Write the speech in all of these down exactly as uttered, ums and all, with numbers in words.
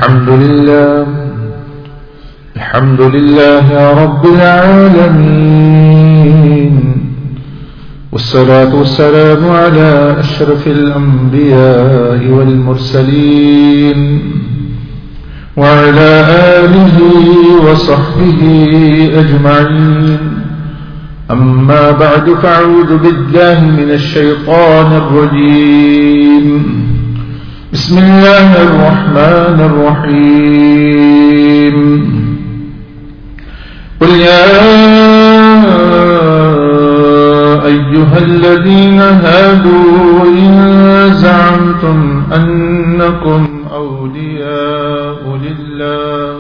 الحمد لله الحمد لله رب العالمين، والصلاة والسلام على أشرف الأنبياء والمرسلين وعلى آله وصحبه أجمعين. أما بعد، فأعوذ بالله من الشيطان الرجيم. بسم الله الرحمن الرحيم. قل يا أيها الذين هادوا إن زعمتم أنكم أولياء لله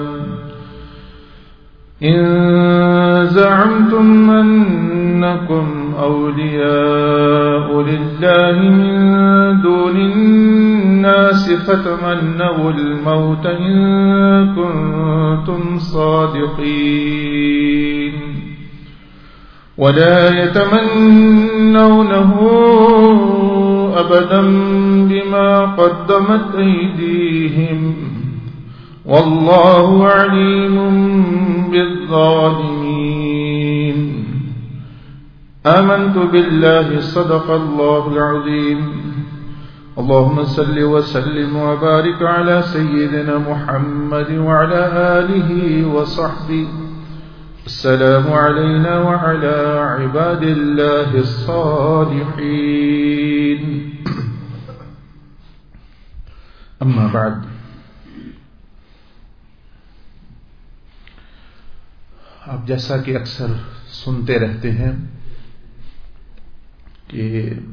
إن زعمتم أنكم أولياء لله من دون الناس فتمنوا الموت إن كنتم صادقين ولا يتمنونه أبدا بما قدمت أيديهم والله عليم بالظالمين. آمنت بالله صدق الله العظيم. اللهم صل وسلم وبارك على سيدنا محمد وعلى آله وصحبه. السلام علينا وعلى عباد الله الصالحين. أما بعد، اب جیسا کہ اکثر سنتے رہتے ہیں کہ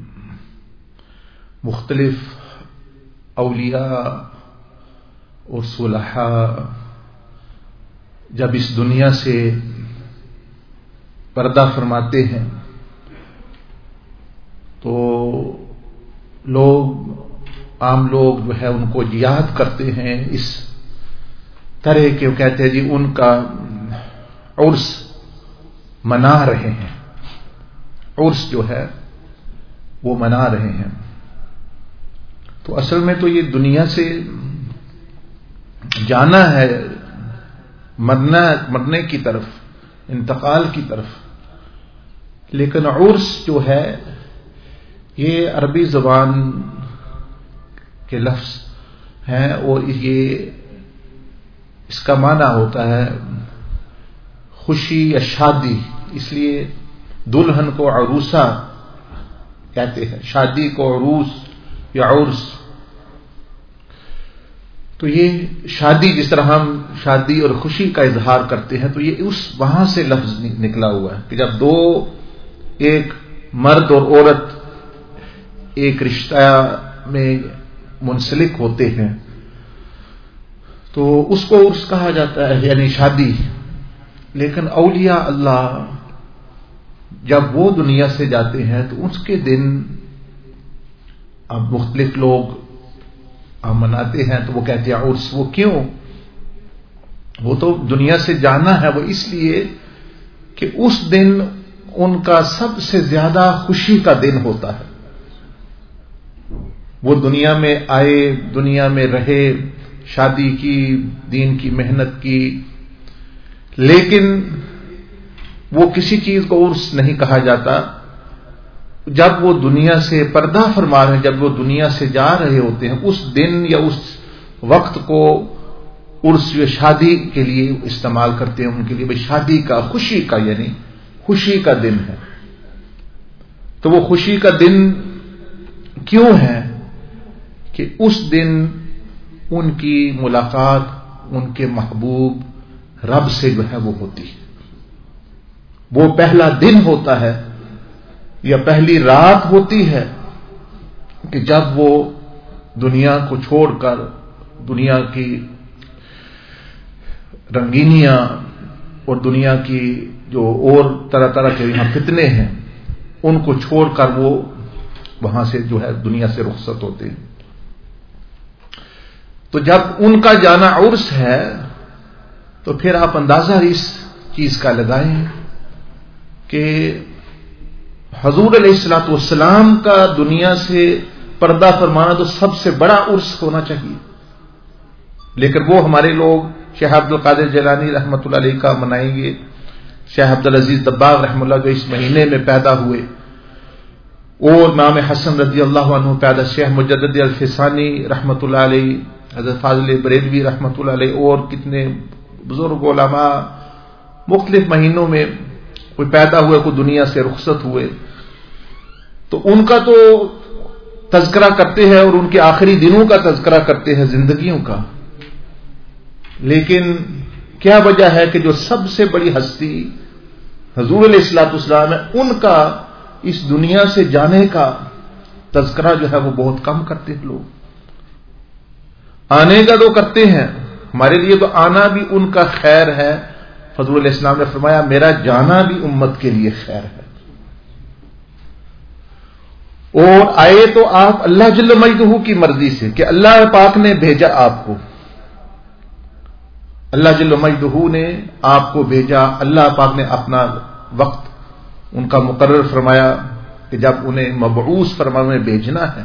مختلف اولیاء اور صلحاء جب اس دنیا سے پردہ فرماتے ہیں تو لوگ عام لوگ جو ہے ان کو یاد کرتے ہیں اس طرح کہ وہ کہتے ہیں جی ان کا عرس منا رہے ہیں، عرس جو ہے وہ منا رہے ہیں. تو اصل میں تو یہ دنیا سے جانا ہے، مرنا مرنے کی طرف، انتقال کی طرف. لیکن عرس جو ہے یہ عربی زبان کے لفظ ہیں اور یہ اس کا معنی ہوتا ہے خوشی یا شادی. اس لیے دلہن کو عروسہ کہتے ہیں، شادی کو عروس یا عرس. تو یہ شادی جس طرح ہم شادی اور خوشی کا اظہار کرتے ہیں تو یہ اس وہاں سے لفظ نکلا ہوا ہے کہ جب دو ایک مرد اور عورت ایک رشتہ میں منسلک ہوتے ہیں تو اس کو عرس کہا جاتا ہے، یعنی شادی. لیکن اولیاء اللہ جب وہ دنیا سے جاتے ہیں تو اس کے دن اب مختلف لوگ مناتے ہیں تو وہ کہتے ہیں عرس. وہ کیوں؟ وہ تو دنیا سے جانا ہے، وہ اس لیے کہ اس دن ان کا سب سے زیادہ خوشی کا دن ہوتا ہے. وہ دنیا میں آئے، دنیا میں رہے، شادی کی، دین کی محنت کی، لیکن وہ کسی چیز کو عرس نہیں کہا جاتا. جب وہ دنیا سے پردہ فرما رہے ہیں، جب وہ دنیا سے جا رہے ہوتے ہیں، اس دن یا اس وقت کو عرس یا شادی کے لیے استعمال کرتے ہیں. ان کے لیے بھائی شادی کا، خوشی کا، یعنی خوشی کا دن ہے. تو وہ خوشی کا دن کیوں ہے؟ کہ اس دن ان کی ملاقات ان کے محبوب رب سے جو ہے وہ ہوتی ہے. وہ پہلا دن ہوتا ہے یا پہلی رات ہوتی ہے کہ جب وہ دنیا کو چھوڑ کر، دنیا کی رنگینیاں اور دنیا کی جو اور طرح طرح کے یہاں فتنے ہیں ان کو چھوڑ کر وہ وہاں سے جو ہے دنیا سے رخصت ہوتے ہیں. تو جب ان کا جانا عرس ہے تو پھر آپ اندازہ اس چیز کا لگائیں کہ حضور علیہ الصلوۃ والسلام کا دنیا سے پردہ فرمانا تو سب سے بڑا عرس ہونا چاہیے. لیکن وہ ہمارے لوگ شیخ عبد القادر جیلانی رحمۃ اللہ علیہ کا منائیں گے، شیخ عبد العزیز دباغ رحمۃ اللہ جو اس مہینے میں پیدا ہوئے، اور امام حسن رضی اللہ عنہ پیدا، شیخ مجدد الفسانی رحمۃ اللہ علیہ، حضرت فاضل بریلوی رحمۃ اللہ علیہ، اور کتنے بزرگ علماء مختلف مہینوں میں کوئی پیدا ہوئے، کوئی دنیا سے رخصت ہوئے، تو ان کا تو تذکرہ کرتے ہیں اور ان کے آخری دنوں کا تذکرہ کرتے ہیں، زندگیوں کا، لیکن کیا وجہ ہے کہ جو سب سے بڑی ہستی حضور علیہ الصلوۃ والسلام ہے، ان کا اس دنیا سے جانے کا تذکرہ جو ہے وہ بہت کم کرتے ہیں لوگ. آنے کا تو کرتے ہیں، ہمارے لیے تو آنا بھی ان کا خیر ہے. حضور علیہ السلام نے فرمایا میرا جانا بھی امت کے لیے خیر ہے. اور آئے تو آپ اللہ جل مجدہ کی مرضی سے، کہ اللہ پاک نے بھیجا آپ کو، اللہ جل مجدہ نے آپ کو بھیجا. اللہ پاک نے اپنا وقت ان کا مقرر فرمایا کہ جب انہیں مبعوث فرمانے بھیجنا ہے،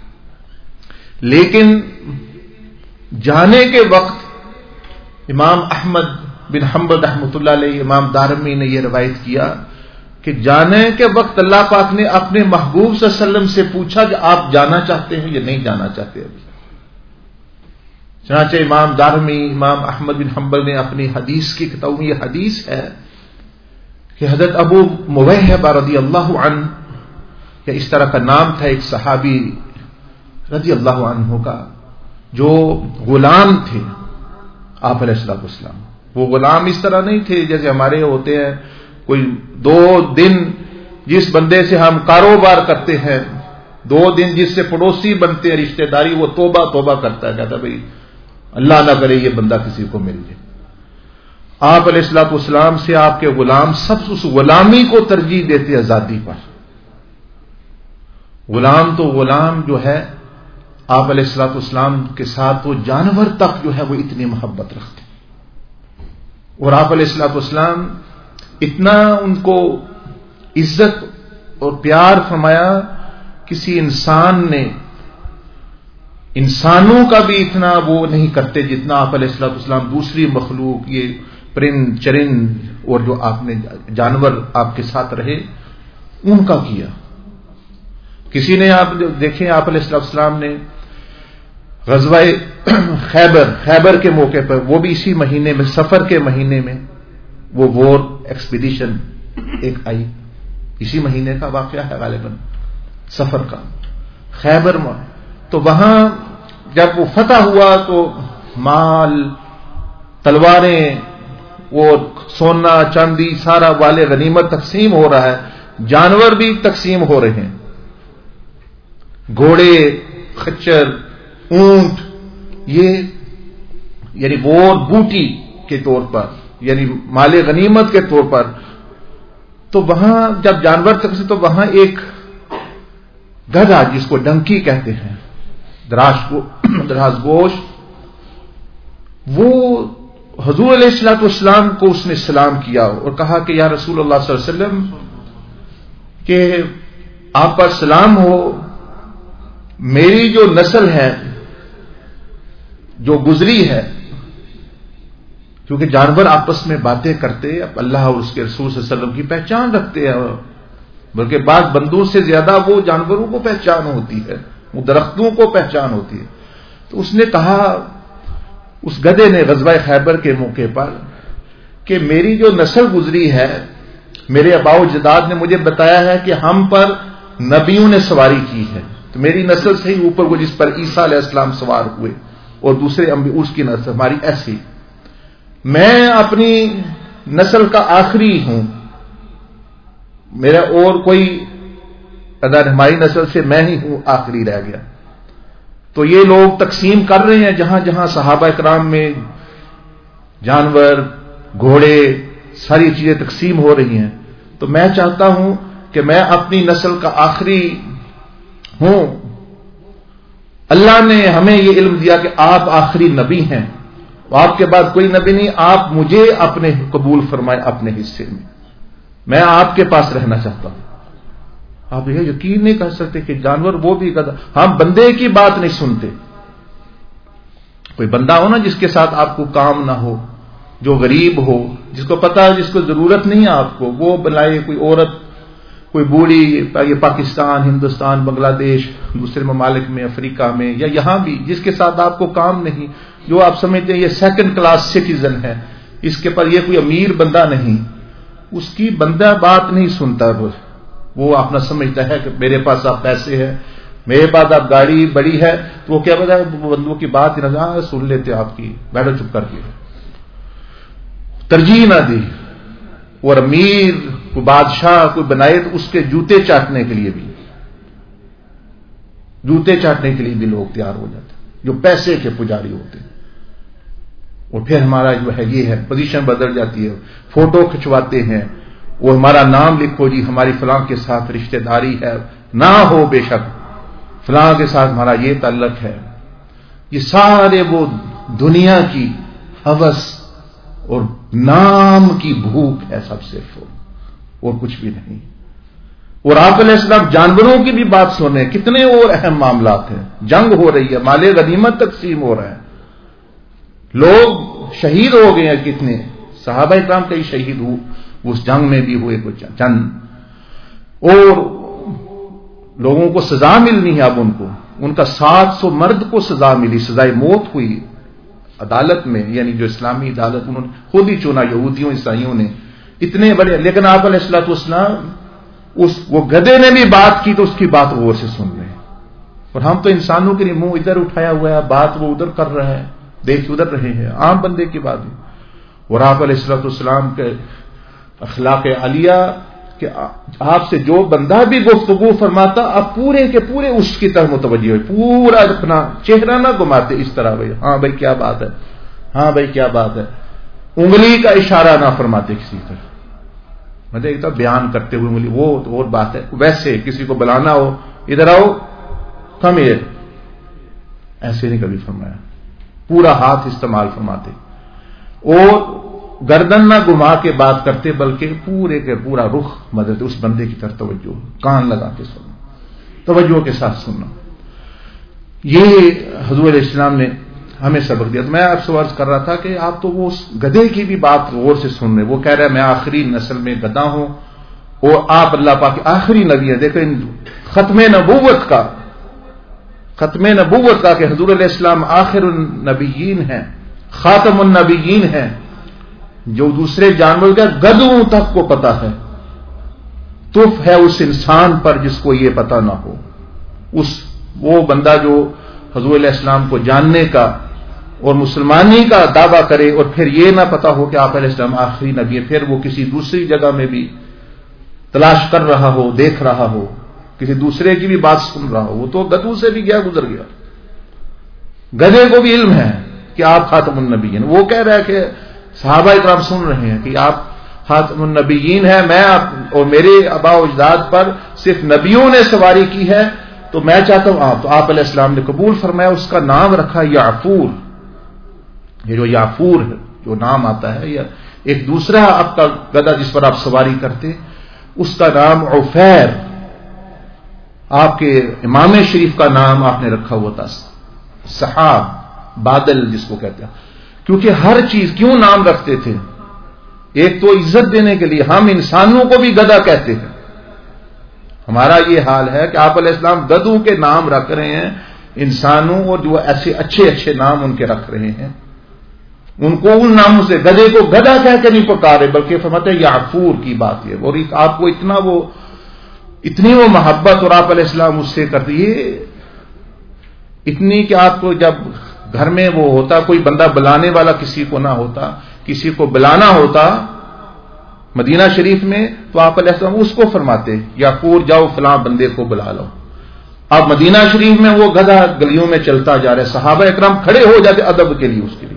لیکن جانے کے وقت امام احمد بن حنبل رحمۃ اللہ علیہ، امام دارمی نے یہ روایت کیا کہ جانے کے وقت اللہ پاک نے اپنے محبوب صلی اللہ علیہ وسلم سے پوچھا کہ آپ جانا چاہتے ہیں یا نہیں جانا چاہتے ابھی. چنانچہ امام دارمی، امام احمد بن حنبل نے اپنی حدیث کی کتاب میں یہ حدیث ہے کہ حضرت ابو موہبہ رضی اللہ عنہ، یا اس طرح کا نام تھا ایک صحابی رضی اللہ عنہ کا، جو غلام تھے آپ علیہ الصلوۃ والسلام. وہ غلام اس طرح نہیں تھے جیسے ہمارے ہوتے ہیں، کوئی دو دن جس بندے سے ہم کاروبار کرتے ہیں، دو دن جس سے پڑوسی بنتے ہیں، رشتہ داری، وہ توبہ توبہ کرتا ہے، کہتا ہے بھائی اللہ نہ کرے یہ بندہ کسی کو مل جائے. آپ علیہ الصلوۃ والسلام سے آپ کے غلام سب اس غلامی کو ترجیح دیتے آزادی پر. غلام تو غلام جو ہے آپ علیہ الصلوۃ والسلام کے ساتھ وہ جانور تک جو ہے وہ اتنی محبت رکھتے، اور آپ علیہ الصلوۃ والسلام اتنا ان کو عزت اور پیار فرمایا، کسی انسان نے انسانوں کا بھی اتنا وہ نہیں کرتے جتنا آپ علیہ الصلوۃ والسلام دوسری مخلوق، یہ پرند چرند اور جو آپ نے جانور آپ کے ساتھ رہے ان کا کیا. کسی نے آپ دیکھیں آپ علیہ الصلوۃ والسلام نے غزوہ خیبر خیبر کے موقع پر، وہ بھی اسی مہینے میں، سفر کے مہینے میں وہ وار ایکسپیڈیشن ایک آئی، اسی مہینے کا واقعہ ہے غالباً سفر کا، خیبر میں. تو وہاں جب وہ فتح ہوا تو مال، تلواریں، وہ سونا چاندی سارا والے غنیمت تقسیم ہو رہا ہے، جانور بھی تقسیم ہو رہے ہیں، گھوڑے، خچر، اونٹ، یہ یعنی وار بوٹی کے طور پر، یعنی مال غنیمت کے طور پر. تو وہاں جب جانور تقسیم، تو وہاں ایک گدھا جس کو ڈنکی کہتے ہیں، دراز گوش، وہ حضور علیہ الصلوۃ والسلام کو اس نے سلام کیا اور کہا کہ یا رسول اللہ صلی اللہ علیہ وسلم کہ آپ پر سلام ہو، میری جو نسل ہے جو گزری ہے، کیونکہ جانور آپس میں باتیں کرتے، اب اللہ اور اس کے رسول صلی اللہ علیہ وسلم کی پہچان رکھتے ہیں، بلکہ بعض بندوں سے زیادہ وہ جانوروں کو پہچان ہوتی ہے، وہ درختوں کو پہچان ہوتی ہے. تو اس نے کہا، اس گدھے نے غزوہ خیبر کے موقع پر، کہ میری جو نسل گزری ہے، میرے آباء و اجداد نے مجھے بتایا ہے کہ ہم پر نبیوں نے سواری کی ہے، تو میری نسل سے ہی اوپر وہ جس پر عیسیٰ علیہ السلام سوار ہوئے اور دوسرے انبیاء، اس کی نسل ہماری ایسی. میں اپنی نسل کا آخری ہوں، میرا اور کوئی اگر ہماری نسل سے میں ہی ہوں آخری رہ گیا. تو یہ لوگ تقسیم کر رہے ہیں، جہاں جہاں صحابہ کرام میں جانور، گھوڑے، ساری چیزیں تقسیم ہو رہی ہیں. تو میں چاہتا ہوں کہ میں اپنی نسل کا آخری ہوں. اللہ نے ہمیں یہ علم دیا کہ آپ آخری نبی ہیں، آپ کے بعد کوئی نبی نہیں، آپ مجھے اپنے قبول فرمائے اپنے حصے میں، میں آپ کے پاس رہنا چاہتا ہوں. آپ یہ یقین نہیں کر سکتے کہ جانور وہ بھی گدھا، ہم بندے کی بات نہیں سنتے. کوئی بندہ ہو نا جس کے ساتھ آپ کو کام نہ ہو، جو غریب ہو، جس کو پتا ہے جس کو ضرورت نہیں ہے آپ کو، وہ بلائے کوئی عورت، کوئی بوڑھی، یہ پاکستان، ہندوستان، بنگلہ دیش، دوسرے ممالک میں، افریقہ میں، یا یہاں بھی جس کے ساتھ آپ کو کام نہیں، جو آپ سمجھتے ہیں یہ سیکنڈ کلاس سٹیزن ہے، اس کے پر یہ کوئی امیر بندہ نہیں، اس کی بندہ بات نہیں سنتا، وہ اپنا سمجھتا ہے کہ میرے پاس آپ پیسے ہیں، میرے پاس آپ گاڑی بڑی ہے، تو وہ کیا پتا ہے بندوں کی بات ہی نہ سن لیتے آپ کی، بیٹھو چپ کر کے، ترجیح نہ دی. اور امیر کو بادشاہ کوئی بنائے تو اس کے جوتے چاٹنے کے لیے بھی جوتے چاٹنے کے لیے بھی لوگ تیار ہو جاتے ہیں جو پیسے کے پجاری ہوتے ہیں. اور پھر ہمارا جو ہے یہ ہے پوزیشن بدل جاتی ہے، فوٹو کھنچواتے ہیں، وہ ہمارا نام لکھو جی ہماری فلاں کے ساتھ رشتہ داری ہے، نہ ہو بے شک فلاں کے ساتھ ہمارا یہ تعلق ہے. یہ سارے وہ دنیا کی ہوس اور نام کی بھوک ہے سب صرف، اور کچھ بھی نہیں. اور آپ علیہ السلام جانوروں کی بھی بات سن رہے ہیں، کتنے اور اہم معاملات ہیں، جنگ ہو رہی ہے، مال غنیمت تقسیم ہو رہا ہے، لوگ شہید ہو گئے ہیں، کتنے صحابہ اکرام کئی شہید ہوئے اس جنگ میں بھی ہوئے کچھ چند، اور لوگوں کو سزا ملنی ہے. اب ان کو ان کا سات سو مرد کو سزا ملی، سزائے موت ہوئی عدالت میں، یعنی جو اسلامی عدالت انہوں نے خود ہی چنا، یہودیوں عیسائیوں نے، اتنے بڑے. لیکن آپ علیہ الصلوۃ والسلام اس وہ گدھے نے بھی بات کی تو اس کی بات غور سے سن رہے ہیں، اور ہم تو انسانوں کے لیے منہ ادھر اٹھایا ہوا ہے، بات وہ ادھر کر رہا ہے، دیکھ ادھر رہے ہیں، عام بندے کی بات ہے. اور آپ علیہ الصلوۃ والسلام کے اخلاق عالیہ کہ آپ سے جو بندہ بھی گفتگو فرماتا آپ پورے کے پورے اس کی طرف متوجہ ہوئے، پورا اپنا چہرہ نہ گھماتے اس طرح، بھائی ہاں بھائی کیا بات ہے، ہاں بھائی کیا بات ہے، انگلی کا اشارہ نہ فرماتے کسی طرح، مطلب ایک طرح بیان کرتے ہوئے انگلی، وہ تو اور بات ہے. ویسے کسی کو بلانا ہو ادھر آؤ کم ہیئر، ایسے نہیں کبھی فرمایا، پورا ہاتھ استعمال فرماتے، اور گردن نہ گھما کے بات کرتے بلکہ پورے کے پورا رخ مدد اس بندے کی طرف توجہ، کان لگا کے سننا، توجہ کے ساتھ سننا. یہ حضور علیہ السلام نے ہمیں سبق دیا. تو میں آپ سے عرض کر رہا تھا کہ آپ تو وہ اس گدھے کی بھی بات غور سے سن رہے، وہ کہہ رہا ہے میں آخری نسل میں گدھا ہوں، اور آپ اللہ پاک کے آخری نبی ہیں. دیکھیں ختم نبوت کا ختم نبوت کا کہ حضور علیہ السلام آخر النبیین ہیں، خاتم النبیین ہیں، جو دوسرے جانور کا گدھوں تک کو پتا ہے. تف ہے اس انسان پر جس کو یہ پتا نہ ہو، اس وہ بندہ جو حضور علیہ السلام کو جاننے کا اور مسلمانی کا دعویٰ کرے اور پھر یہ نہ پتا ہو کہ آپ علیہ السلام آخری نبی ہے، پھر وہ کسی دوسری جگہ میں بھی تلاش کر رہا ہو، دیکھ رہا ہو، کسی دوسرے کی بھی بات سن رہا ہو. وہ تو گدھوں سے بھی گیا گزر گیا، گدھے کو بھی علم ہے کہ آپ خاتم النبیین. وہ کہہ رہا ہے کہ صحابہ اکرام سن رہے ہیں کہ آپ خاتم النبیین ہیں، میں اور میرے آباء و اجداد پر صرف نبیوں نے سواری کی ہے، تو میں چاہتا ہوں آپ تو آپ علیہ السلام نے قبول فرمایا، اس کا نام رکھا یعفور. یہ جو یعفور ہے جو نام آتا ہے، یا ایک دوسرا آپ کا گدھا جس پر آپ سواری کرتے اس کا نام عفیر، آپ کے امام شریف کا نام آپ نے رکھا ہوا تھا سحاب، بادل جس کو کہتے ہیں. کیونکہ ہر چیز کیوں نام رکھتے تھے؟ ایک تو عزت دینے کے لیے. ہم انسانوں کو بھی گدھا کہتے ہیں، ہمارا یہ حال ہے کہ آپ علیہ السلام گدھوں کے نام رکھ رہے ہیں انسانوں، اور جو ایسے اچھے اچھے نام ان کے رکھ رہے ہیں، ان کو ان ناموں سے گدھے کو گدھا کہہ کے نہیں پکارے بلکہ فرماتے ہیں یعفور کی بات ہے. اور آپ کو اتنا وہ اتنی وہ محبت اور آپ علیہ السلام اس سے کرتے، یہ اتنی کہ آپ کو جب گھر میں وہ ہوتا، کوئی بندہ بلانے والا کسی کو نہ ہوتا، کسی کو بلانا ہوتا مدینہ شریف میں، تو آپ علیہ السلام اس کو فرماتے یعفور جاؤ فلاں بندے کو بلا لو. اب مدینہ شریف میں وہ گدھا گلیوں میں چلتا جا رہا ہے، صحابہ اکرام کھڑے ہو جاتے ادب کے لیے، اس کے لیے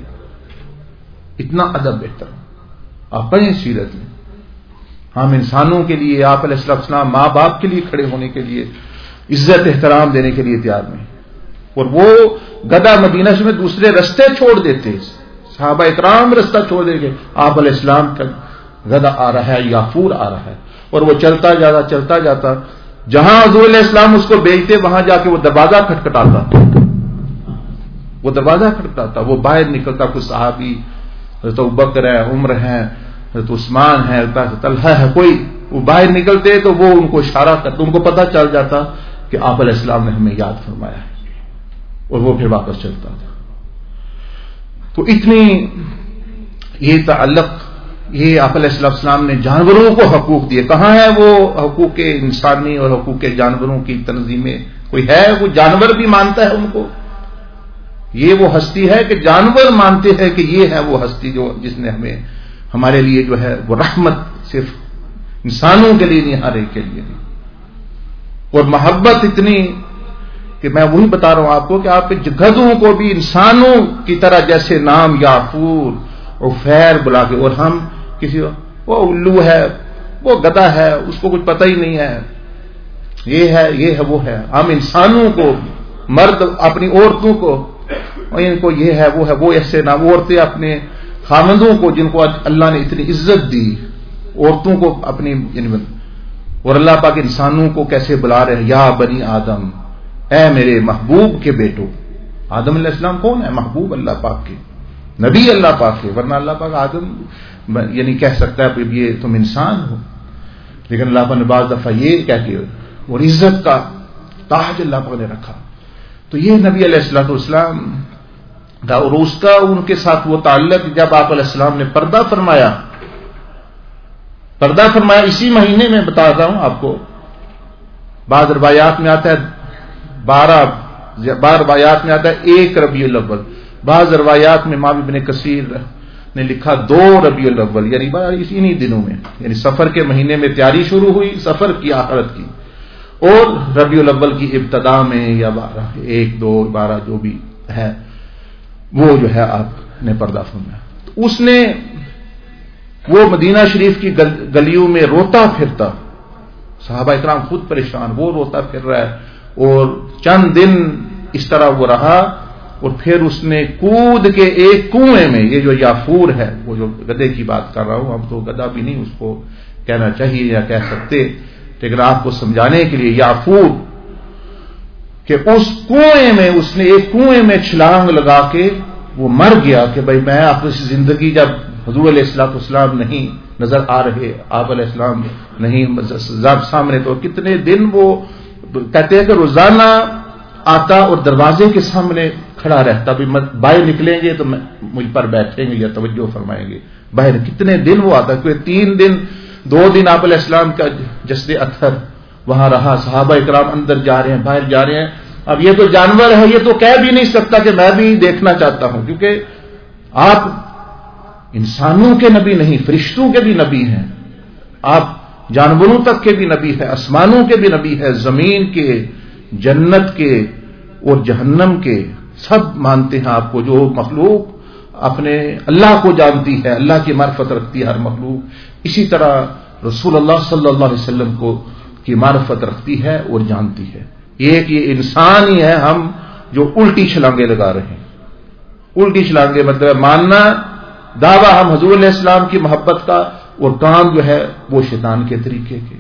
اتنا ادب بہتر. آپ پڑھیں سیرت میں، ہم انسانوں کے لیے آپ علیہ السلام ماں باپ کے لیے کھڑے ہونے کے لیے، عزت احترام دینے کے لیے تیار نہیں. اور وہ گدھا مدینہ سے میں دوسرے رستے چھوڑ دیتے، صحابہ اکرام رستہ چھوڑ دے گے، آپ علیہ السلام کا گدھا آ رہا ہے، یعفور آ رہا ہے، اور وہ چلتا جاتا چلتا جاتا جہاں حضور علیہ السلام اس کو بیچتے وہاں جا کے وہ دروازہ کھٹکھٹاتا، وہ دروازہ کھڑتا تھا، وہ باہر نکلتا، کوئی صحابی حضرت ابوبکر ہے، عمر ہے، حضرت عثمان ہے، حضرت طلحہ ہے، کوئی وہ باہر نکلتے تو وہ ان کو اشارہ کرتے، ان کو پتہ چل جاتا کہ آپ علیہ السلام نے ہمیں یاد فرمایا ہے، اور وہ پھر واپس چلتا تھا. تو اتنی یہ تعلق، یہ آپ علیہ السلام نے جانوروں کو حقوق دیے. کہاں ہے وہ حقوق انسانی اور حقوق جانوروں کی تنظیمیں؟ کوئی ہے؟ کوئی جانور بھی مانتا ہے ان کو؟ یہ وہ ہستی ہے کہ جانور مانتے ہیں کہ یہ ہے وہ ہستی جو جس نے ہمیں ہمارے لیے جو ہے وہ رحمت صرف انسانوں کے لیے نہیں، ہر ایک کے لیے نہیں. اور محبت اتنی کہ میں وہی بتا رہا ہوں آپ کو کہ آپ کے گدھوں کو بھی انسانوں کی طرح جیسے نام یافور اور خیر بلا کے، اور ہم کسی وہ الو ہے، وہ گدھا ہے، اس کو کچھ پتہ ہی نہیں ہے، یہ ہے یہ ہے وہ ہے. ہم انسانوں کو، مرد اپنی عورتوں کو، ان کو یہ ہے وہ ہے، وہ ایسے نہ، وہ عورتیں اپنے خامندوں کو جن کو اللہ نے اتنی عزت دی، عورتوں کو اپنی، یعنی اور اللہ پاک انسانوں کو کیسے بلا رہے ہیں، یا بنی آدم، اے میرے محبوب کے بیٹو. آدم علیہ السلام کون ہے؟ محبوب اللہ پاک کے، نبی اللہ پاک کے، ورنہ اللہ پاک آدم یعنی کہہ سکتا ہے یہ تم انسان ہو، لیکن اللہ پاک نے بعض دفعہ یہ کہہ کے اور عزت کا تاج اللہ پاک نے رکھا. تو یہ نبی علیہ الصلوۃ والسلام کا، اور اس کا ان کے ساتھ وہ تعلق جب آپ علیہ السلام نے پردہ فرمایا، پردہ فرمایا اسی مہینے میں، بتاتا ہوں آپ کو، بعض روایات میں آتا ہے بارہ، بارہ روایات میں آتا ہے ایک ربیع الاول، بعض روایات میں امام ابن کثیر نے لکھا دو ربیع الاول، یعنی انہی دنوں میں، یعنی سفر کے مہینے میں تیاری شروع ہوئی، سفر کی آخرت کی، اور ربیع الاول کی ابتدا میں یا بارہ، ایک دو بارہ جو بھی ہے، وہ جو ہے آپ نے پردہ فرمایا. تو اس نے وہ مدینہ شریف کی گلیوں میں روتا پھرتا، صحابہ اکرام خود پریشان، وہ روتا پھر رہا ہے، اور چند دن اس طرح وہ رہا، اور پھر اس نے کود کے ایک کنویں میں، یہ جو یافور ہے، وہ جو گدھے کی بات کر رہا ہوں، ہم تو گدھا بھی نہیں اس کو کہنا چاہیے یا کہہ سکتے، لیکن آپ کو سمجھانے کے لیے یافور، کہ اس کنویں میں اس نے ایک کنویں میں چھلانگ لگا کے وہ مر گیا کہ بھائی میں اپنی زندگی، جب حضور علیہ الصلوۃ والسلام نہیں نظر آ رہے، آپ علیہ السلام نہیں سامنے، تو کتنے دن وہ کہتے ہیں کہ روزانہ آتا اور دروازے کے سامنے کھڑا رہتا، بھی باہر نکلیں گے تو مجھ پر بیٹھیں گے یا توجہ فرمائیں گے. باہر کتنے دن وہ آتا، کیونکہ تین دن دو دن آپ علیہ السلام کا جسد اطہر وہاں رہا، صحابہ اکرام اندر جا رہے ہیں باہر جا رہے ہیں. اب یہ تو جانور ہے، یہ تو کہہ بھی نہیں سکتا کہ میں بھی دیکھنا چاہتا ہوں، کیونکہ آپ انسانوں کے نبی نہیں، فرشتوں کے بھی نبی ہیں، آپ جانوروں تک کے بھی نبی ہے، آسمانوں کے بھی نبی ہے، زمین کے، جنت کے اور جہنم کے، سب مانتے ہیں آپ کو. جو مخلوق اپنے اللہ کو جانتی ہے، اللہ کی معرفت رکھتی ہے ہر مخلوق، اسی طرح رسول اللہ صلی اللہ علیہ وسلم کو کی معرفت رکھتی ہے اور جانتی ہے. ایک یہ انسان ہی ہے ہم جو الٹی چھلانگیں لگا رہے ہیں. الٹی چھلانگیں مطلب ماننا، دعویٰ ہم حضور علیہ السلام کی محبت کا، اور کام جو ہے وہ شیطان کے طریقے کے.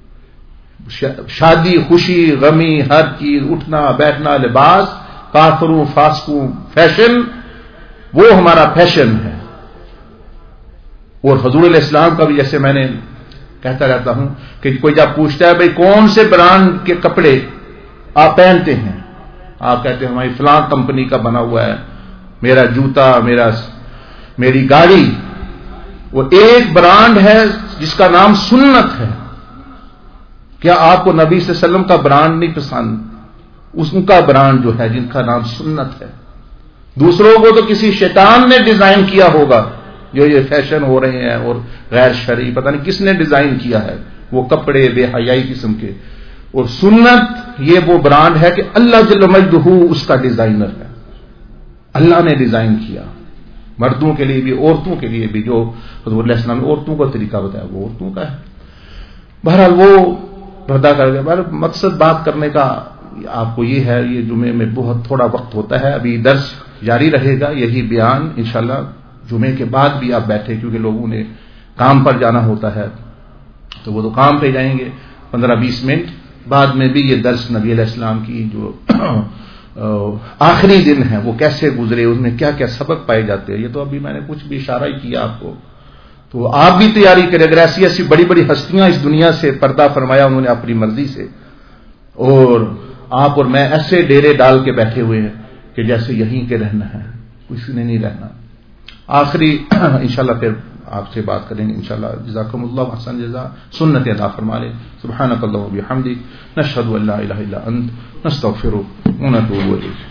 شادی، خوشی، غمی، ہر چیز، اٹھنا بیٹھنا، لباس، کافروں فاسقوں، فیشن، وہ ہمارا فیشن ہے. اور حضور علیہ السلام کا بھی، جیسے میں نے کہتا رہتا ہوں کہ کوئی جب پوچھتا ہے بھئی کون سے برانڈ کے کپڑے آپ پہنتے ہیں، آپ کہتے ہیں ہماری فلاں کمپنی کا بنا ہوا ہے میرا جوتا، میرا میری گاڑی. وہ ایک برانڈ ہے جس کا نام سنت ہے. کیا آپ کو نبی صلی اللہ علیہ وسلم کا برانڈ نہیں پسند؟ اس کا برانڈ جو ہے جن کا نام سنت ہے. دوسروں کو تو کسی شیطان نے ڈیزائن کیا ہوگا، جو یہ فیشن ہو رہے ہیں اور غیر شرعی، پتہ نہیں کس نے ڈیزائن کیا ہے وہ کپڑے بے حیائی قسم کے. اور سنت یہ وہ برانڈ ہے کہ اللہ جل مجدہ اس کا ڈیزائنر ہے، اللہ نے ڈیزائن کیا، مردوں کے لیے بھی عورتوں کے لیے بھی. جو حضور علیہ السلام نے عورتوں کا طریقہ بتایا وہ عورتوں کا ہے. بہرحال وہ پردہ کر گیا. بہرحال مقصد بات کرنے کا آپ کو یہ ہے، یہ جمعے میں بہت تھوڑا وقت ہوتا ہے، ابھی درس جاری رہے گا، یہی بیان انشاءاللہ جمعے کے بعد بھی آپ بیٹھے، کیونکہ لوگوں نے کام پر جانا ہوتا ہے تو وہ تو کام پہ جائیں گے. پندرہ بیس منٹ بعد میں بھی یہ درس نبی علیہ السلام کی جو آخری دن ہے وہ کیسے گزرے، اس میں کیا کیا سبق پائے جاتے ہیں، یہ تو ابھی میں نے کچھ بھی اشارہ ہی کیا آپ کو. تو آپ بھی تیاری کریں. اگر ایسی ایسی بڑی بڑی ہستیاں اس دنیا سے پردہ فرمایا انہوں نے اپنی مرضی سے، اور آپ اور میں ایسے ڈیرے ڈال کے بیٹھے ہوئے ہیں کہ جیسے یہیں کے رہنا ہے، کسی نے نہیں رہنا. آخری انشاءاللہ پھر آپ سے بات کریں گے انشاءاللہ. جزاکم اللہ احسن جزا، سنت ادا فرما لیں. سبحانک اللہم و بحمدک، نشہد ان لا الہ الا انت، نستغفرک و نتوب الیک.